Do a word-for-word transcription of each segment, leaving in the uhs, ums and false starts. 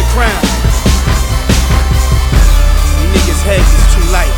crown. You niggas' heads is too light.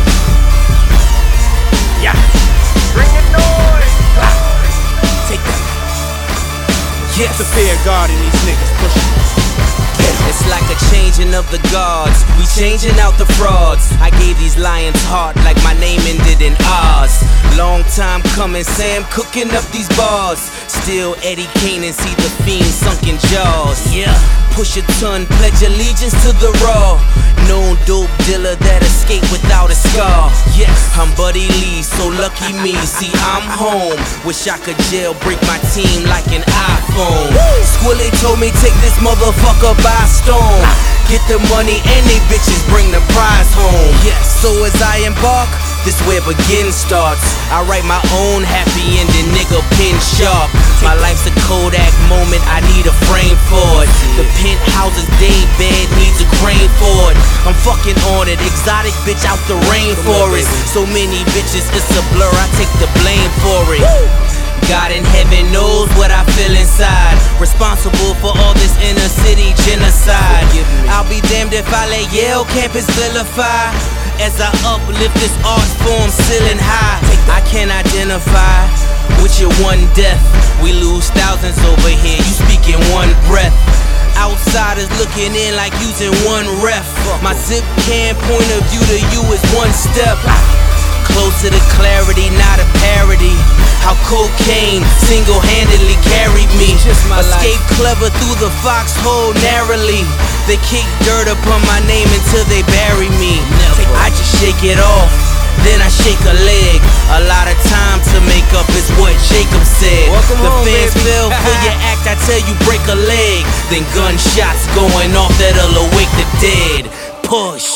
Yeah. Bring the noise. Take that. Yes. The fear guard in these niggas pushing. It's like a changing of the guards. We changing out the frauds. I gave these lions heart like my name ended in Oz. Long time coming, Sam cooking up these bars. Still Eddie Kane and see the fiend sunken jaws. Yeah. Push a ton, pledge allegiance to the raw. Known dope dealer that escaped without a scar. Yes, I'm Buddy Lee, so lucky me. See, I'm home. Wish I could jailbreak my team like an iPhone. Squilly told me take this motherfucker by storm. Get the money and they bitches bring the prize home. Yes, so as I embark, this where begin starts. I write my own happy ending, nigga, pin sharp. My life's a Kodak moment, I need a frame for it. The penthouse's day bed needs a crane for it. I'm fucking on it, exotic bitch out the rainforest. So many bitches, it's a blur, I take the blame for it. God in heaven knows what I feel inside. Responsible for all this inner city genocide. I'll be damned if I let Yale campus vilify. As I uplift this art form ceiling high, I can identify with your one death. We lose thousands over here, you speak in one breath. Outsiders looking in like using one ref. My zip can point of view to you is one step closer to clarity, not a parody. How cocaine single-handedly carried me. Escape clever through the foxhole narrowly. They kick dirt upon my name until they bury me. I just shake it off, then I shake a leg. A lot of time to make up is what Jacob said. Welcome the home, fans baby. fell for your act, I tell you break a leg. Then gunshots going off that'll awake the dead. Push.